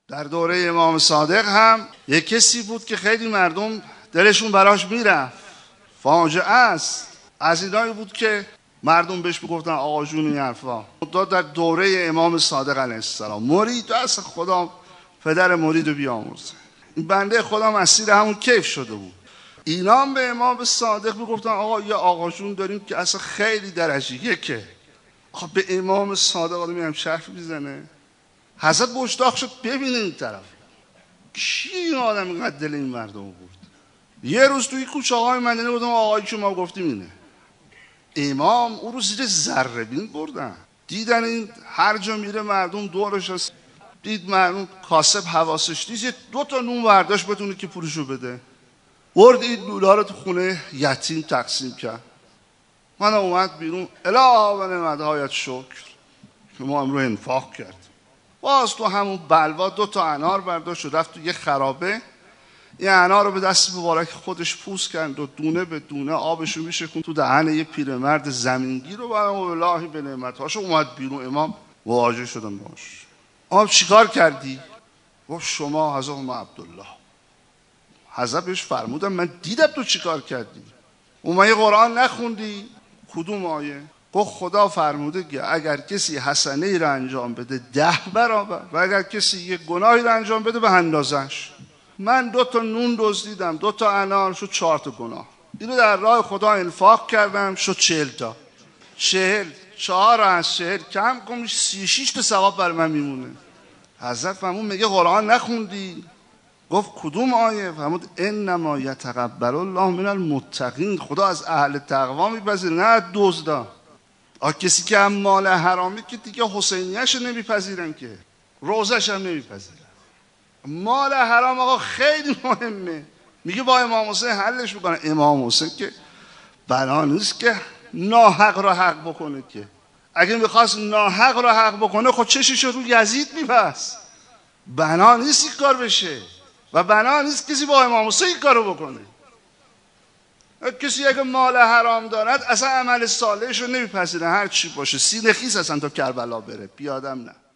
در دوره امام صادق هم یک کسی بود که خیلی مردم دلشون براش میرفت. فاجعه است. از اینایی بود که مردم بهش میگفتن آقا جون این حرفا. در دوره امام صادق علیه السلام مرید از خدا پدر مرید رو بیامرزه. این بنده خدا مسیر همون کیف شده بود. اینا هم به امام صادق میگفتن آقا یه آقا جون داریم که اصلا خیلی درجه یکه. آقا به امام صادق آدمی هم شرف میزنه. حضرت مشتاق شد ببینه این طرف کی این آدم اینقدر دل این مردم بود. یه روز توی کوچه های مدینه بودم آقایی که ما گفتیم اینه. امام او رو زیر ذره بین بردن. دیدن این هر جا میره مردم دورش هست. دید مردم کاسب حواسش نیست 2 تا نون برداشت بتونه که پولشو بده. برد این نونا رو تو خونه یتیم تقسیم کرد. من اومد بیرون الهی و نعمت‌هایت شکر که ما امروز انفاق کردیم. باز تو همون بلوا 2 تا انار برداشت و رفت تو یه خرابه. این انار رو به دست مبارک خودش پوست کرد و دونه به دونه آبشو میشکن تو دهن یه پیرمرد زمینگیر و بعد الهی به نعمت‌هاش اومد بیرون. امام مواجه شدن باش. آب چیکار کردی؟ گفت شما حضرت عبدالله. حضرت بهش فرمودن من دیدم تو چیکار کردی. اومدی قرآن نخوندی؟ کدوم آیه؟ گفت خدا فرموده که اگر کسی حسنه ای را انجام بده 10 برابر و اگر کسی یک گناهی را انجام بده به اندازش. من 2 تا نون دزدیدم 2 تا انار شد 4 تا گناه. اینو در راه خدا انفاق کردم شد 40 تا. 40 4 از 40 کم کن 36 تا ثواب بر من میمونه. حضرت فرمود میگه قرآن نخوندی؟ گفت کدوم آیه؟ فرمود انما یتقبل الله من المتقین. خدا از اهل تقوا میپذیره نه از دزدا. کسی که هم مال حرامی که دیگه حسینیه‌اش نمیپذیرن که روزش هم نمیپذیرن. مال حرام آقا خیلی مهمه. میگه با امام حسین حلش میکنه. امام حسین که بنا نیست که ناحق را حق بکنه که. اگه میخواست ناحق را حق بکنه خود چشش رو یزید میبست. بنا نیست این کار بشه و بنا نیست کسی با امام حسین این کارو بکنه. کسی اگه مال حرام دارد اصلا عمل صالحش رو نمیپذیره هر چی باشه. سینه خیس اصلا تا کربلا بره پیادم نه.